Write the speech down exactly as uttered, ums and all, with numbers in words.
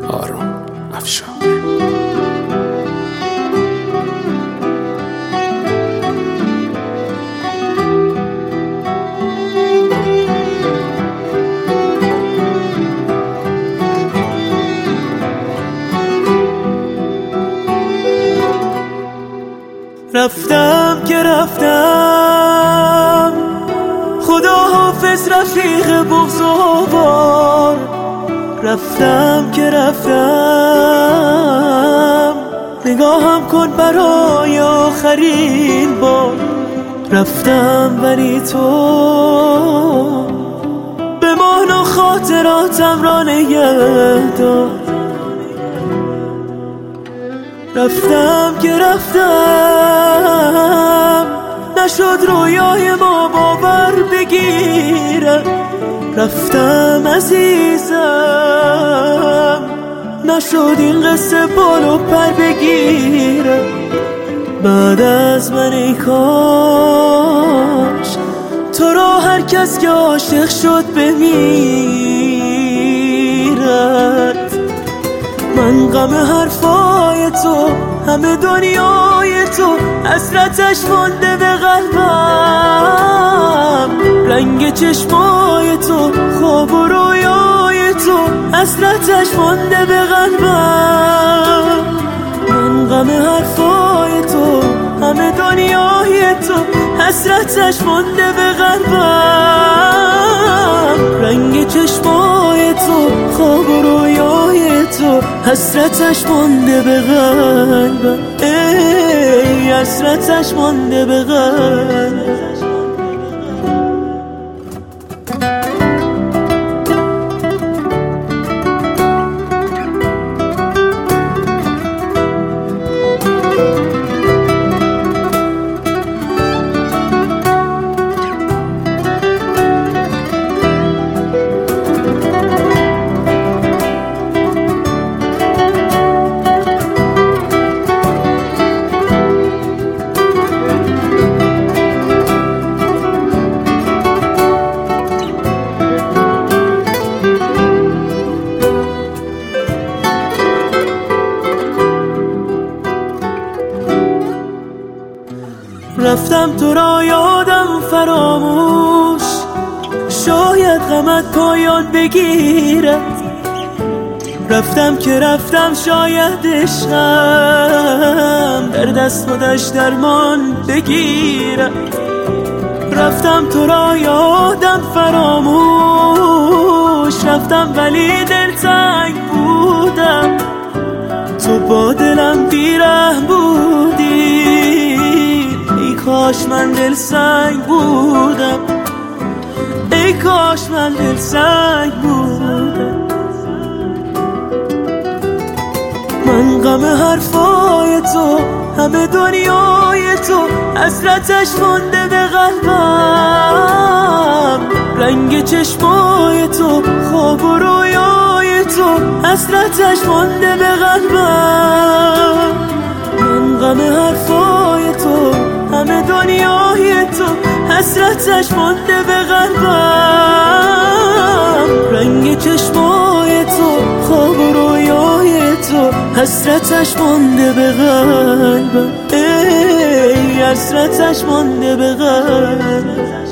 آرون افشار. رفتم که رفتم، خدا حافظ رفیق بغض و بار. رفتم که رفتم، نگاهم کن برای آخرین بار. رفتم ولی تو بمان و خاطراتم را نگه دار. رفتم که رفتم، نشد رویای ما باور بگیره. رفتم عزیزم، نشد این قصه بال و پر بگیره. بعد از من ای کاش تو را هر کس که عاشق شد بمیرد. من غم حرفای تو، همه دنیای تو، حسرتش مانده به قلبم. رنگ چشمای تو، خواب و رویای تو، حسرتش مانده به قلبم. من غم حرفای تو، همه دنیای تو، حسرتش مانده به قلبم. رنگ چشمای تو، خواب و رویای تو، حسرتش مانده به قلبم. ای حسرتش مانده به قلبم. رفتم تو را یادم فراموش، شاید غمت پایان بگیرد. رفتم که رفتم، شاید عشقم در دست خودش درمان بگیرد. رفتم تو را یادم فراموش، رفتم ولی دلتنگ بودم. تو با دلم بیرحم بودی، ای کاش من دل سنگ بودم. ای کاش من دل سنگ بودم. من غم حرفای تو، همه دنیای تو، حسرتش مانده به قلبم. رنگ چشمای تو، خواب و رویای تو، حسرتش مانده به قلبم. من غم حرفای تو، همه دنیای تو، حسرتش مانده به قلبم. رنگ چشمای تو، خواب و رویای تو، حسرتش مانده به قلبم. ای حسرتش مانده به قلبم.